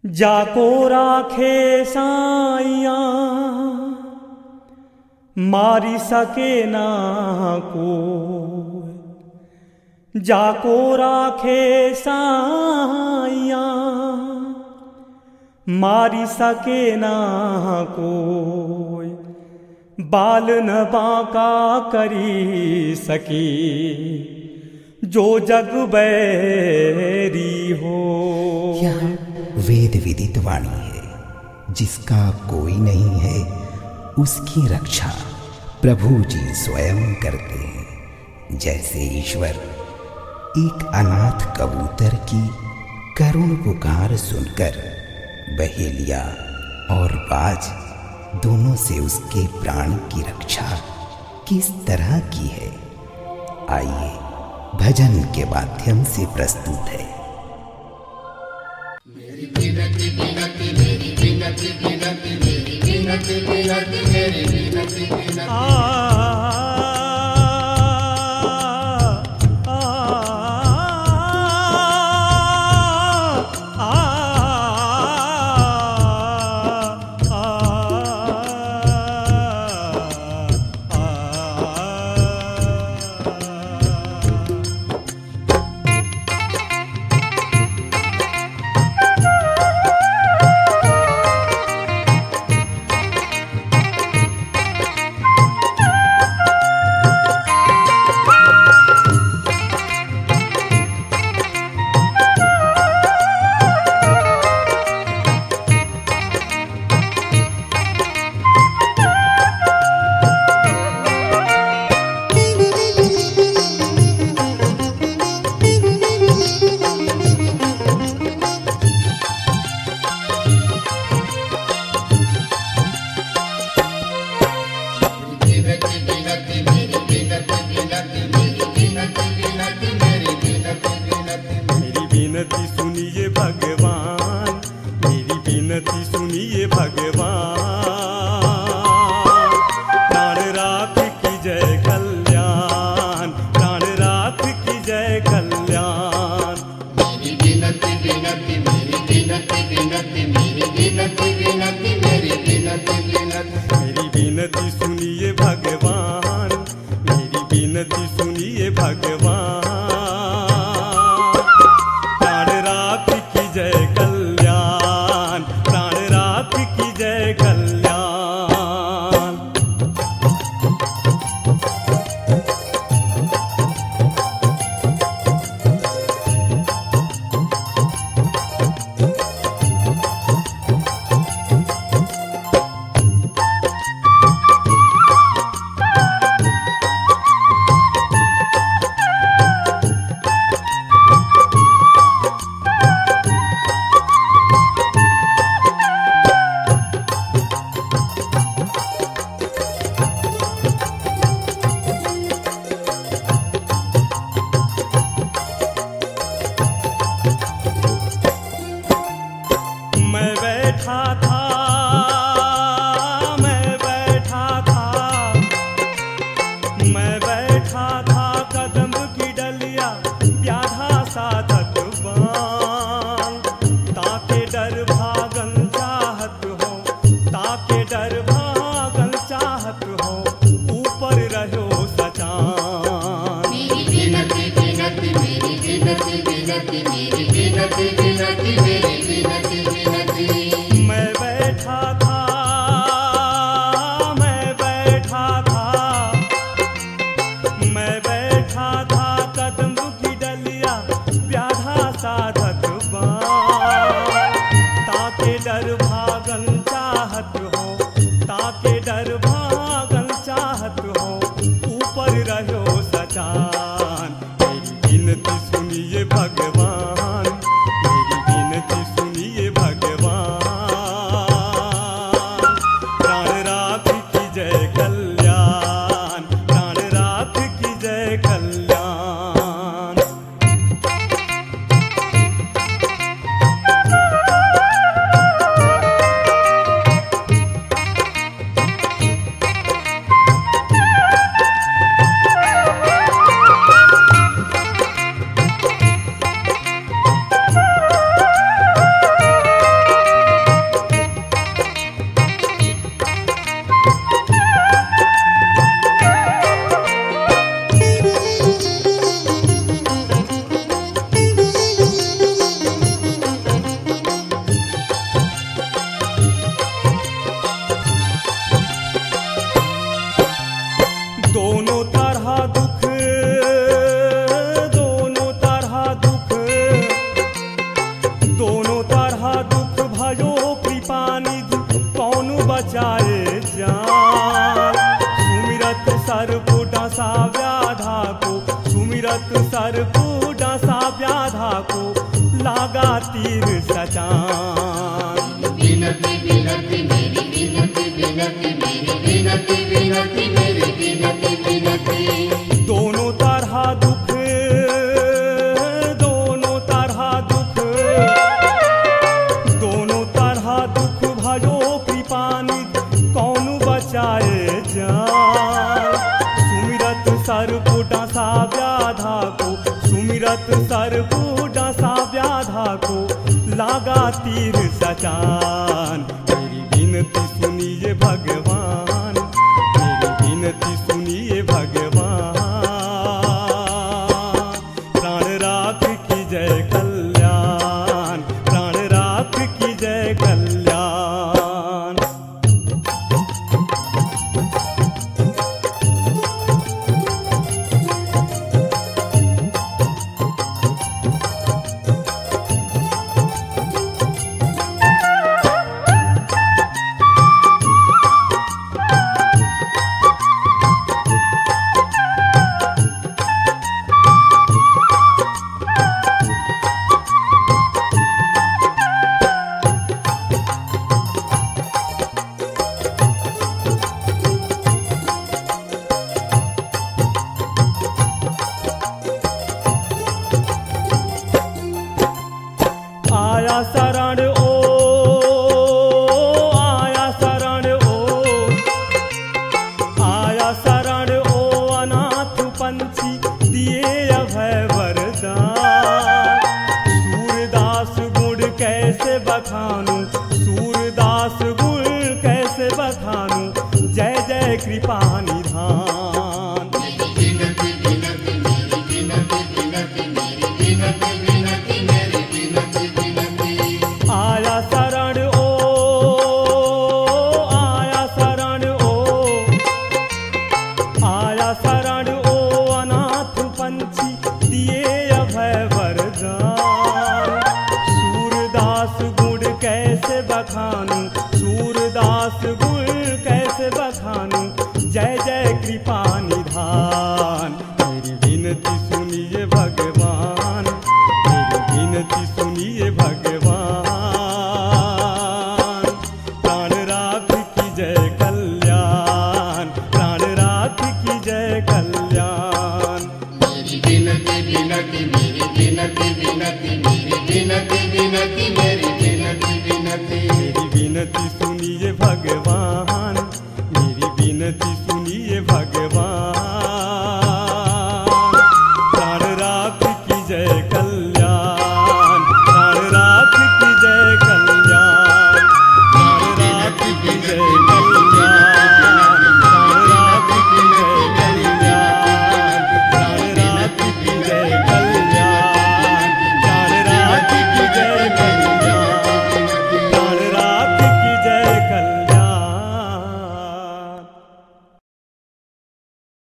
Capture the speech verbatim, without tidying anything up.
जाको राखे साइया मारी सके ना को, जाको राखे साइया मारी सके ना कोई, बाल न बांका करी सकी जो जग बैरी हो। यह वेद विदित वाणी है, जिसका कोई नहीं है उसकी रक्षा प्रभु जी स्वयं करते हैं। जैसे ईश्वर एक अनाथ कबूतर की करुण पुकार सुनकर बहेलिया और बाज दोनों से उसके प्राण की रक्षा किस तरह की है, आइए भजन के माध्यम से प्रस्तुत है। मेरी विनती विनती मेरी विनती विनती मेरी विनती विनती मेरी विनती विनती सुनिए भगवान, मेरी विनती सुनिए भगवान, प्राण राख की जय कल्याण, प्राण राख की जय कल्याण। मेरी विनती विनती मेरी विनती विनती मेरी विनती विनती मेरी विनती विनती मेरी विनती सुनिए भगवान, मेरी विनती सुनिए भगवान, जय कल्याण, प्राण राख की जय कल्याण। मैं बैठा था, मैं बैठा था, मैं बैठा था कदम की डलिया प्याधा साधक बान, ताके डर भागन चाहत हो, ताके डर भागन चाहत हो, ऊपर रहो सचान। मेरी विनती विनती मेरी विनती विनती मेरी विनती विनती मेरी विनती विनती मैं बैठा था, मैं बैठा था, मैं बैठा था कदम की डलिया प्याधा साधक बान, बचाए जान। सुमिरत सर्प डसा व्याधा को, सुमिरत सर्प डसा व्याधा को, लागा तीर सचान। विनती विनती मेरी विनती विनती मेरी विनती विनती मेरी विनती विनती। दोनों तरह दुख, दोनों तरह दुख, दोनों तरह दुख भयो कृपानिधि, कौन बचाए जान। सुमिरत सर्प डसा व्याधा को, सुमिरत सर्प डसा व्याधा को, लागा तीर सचान। मेरी विनती सुनिए भगवान, मेरी विनती सुनिए भगवान। प्राण राख की जय कल्याण, प्राण राख की जय कल्याण। आया शरण ओ, आया शरण ओ, आया शरण ओ अनाथ पंछी, दिए अभय वरदान। सूरदास गुण कैसे बखानूं, सूरदास गुण कैसे बखानूं, जय जय कृपा निधान। विनती विनती मेरी विनती विनती मेरी विनती विनती मेरी विनती विनती। आया शरण ओ, आया शरण ओ, आया शरण ओ अनाथ पंछी, दिए अभय वरदान। सूरदास गुण कैसे बखानूं,